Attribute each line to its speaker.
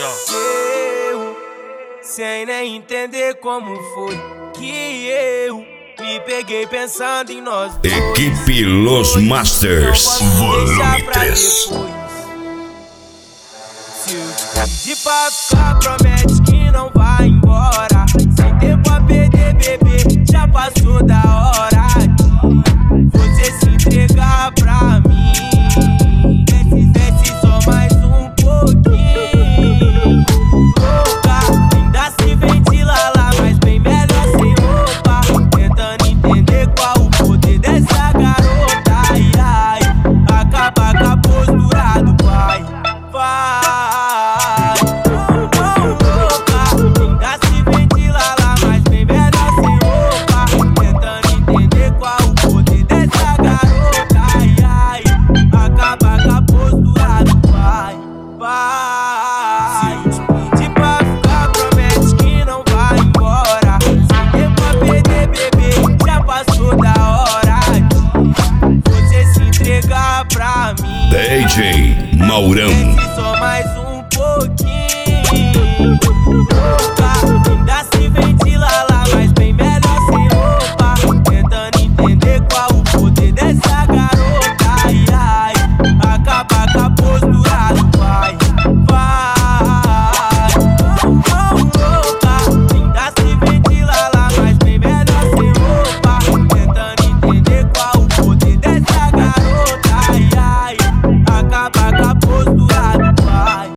Speaker 1: Eu, sem nem entender como foi que eu me peguei pensando em nós dois.
Speaker 2: Equipe Los Masters, volume 3.
Speaker 1: Se eu pedir pra ficar, promete que não vai embora. Sem tempo a perder, bebê, já passou da hora de você se entregar pra mim. Desce só mais um pouquinho. Louca, ainda se ventila lá, mas bem melhor sem roupa. Tentando entender qual o poder dessa garota. Ai, ai, acaba com a postura do pai. Vai, louca, ainda se ventila lá, mas bem melhor sem roupa. Tentando entender qual o poder dessa garota. Ai, ai, acaba com a postura do pai. Vai, pedir pra ficar, promete que não vai embora. Sem tempo a perder, bebê, já passou da hora de você se entregar pra mim.
Speaker 2: DJ Maurão.
Speaker 1: Desce só mais um pouquinho.